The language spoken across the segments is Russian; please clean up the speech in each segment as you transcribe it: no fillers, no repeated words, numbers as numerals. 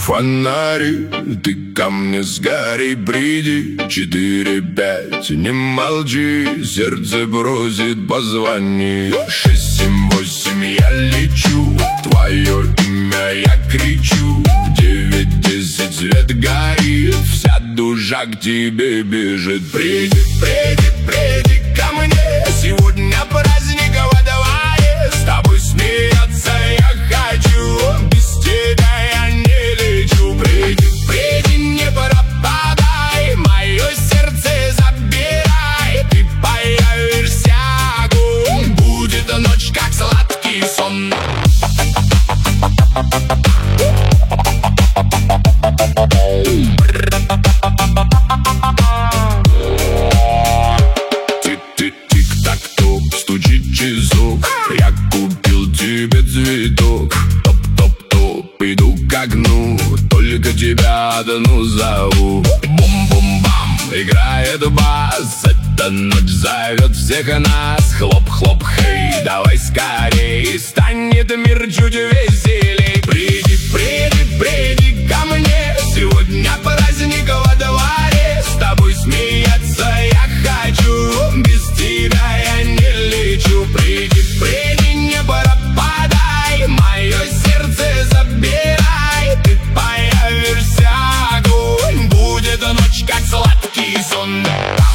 Фонари, ты ко мне скорей приди. 4-5, не молчи, сердце просит позвони. 6-7-8, я лечу, твое имя я кричу. 9-10, свет горит, вся душа к тебе бежит. Приди, приди, приди ко мне, сегодня праздник во дворе. С тобой смеяться я хочу, без тебя я не лечу. Приди, приди, не пропадай, мое сердце забирай. Ты появишься, огонь, будет ночь как сладкий сон. Тик-так-топ, стучит часок, я купил тебе цветок. Топ-топ-топ, иду к окну, только тебя одну зову. Бум-бум-бам, играет бас, эта ночь зовет всех нас. Хлоп-хлоп, хей, давай скорей, станет мир чуть веселей. Приди, приди, приди ко мне, сегодня праздник во дворе. С тобой смеяться я хочу, без тебя я не лечу. Приди, приди, не пропадай, мое сердце забирай. Ты появишься, огонь, будет ночь как сладкий сон.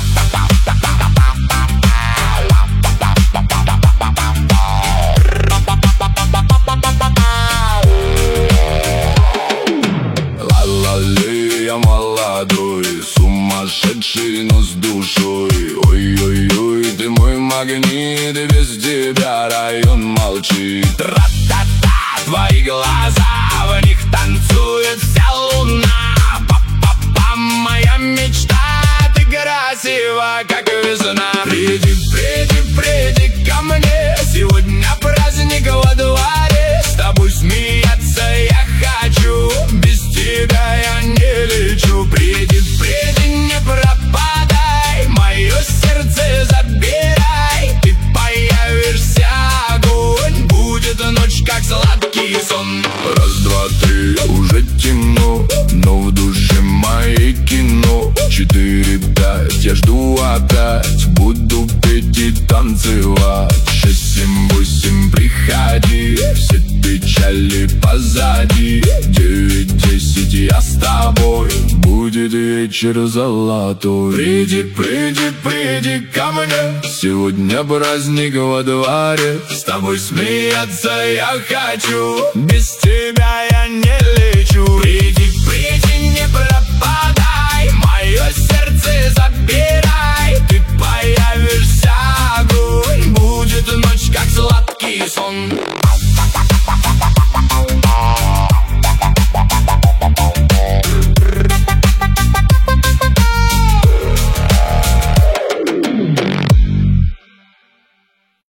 Я молодой, сумасшедший, но с душой. Ой-ой-ой, ты мой магнит, и без тебя район молчит. Тра-та-та, твои глаза, в них танцует вся луна. Па-па-пам, моя мечта, ты красива, как весна. Приди, приди, приди ко мне, сегодня праздник во дворе. С тобой смеяться я хочу, без тебя я не лечу. Приди, приди, не пропадай, мое сердце забирай. Ты появишься, огонь, будет ночь как сладкий сон. Раз, два, три, уже темно, но в душе моей кино. 4-5, я жду опять, буду петь и танцевать. 6-7-8, приходи, все печали позади. 9-10, я с тобой, будет вечер золотой. Приди, приди, приди ко мне, сегодня праздник во дворе. С тобой смеяться я хочу, без тебя я не лечу. Приди, приди, не пропадай, мое сердце забирай. Ты появишься, огонь, будет ночь как сладкий сон.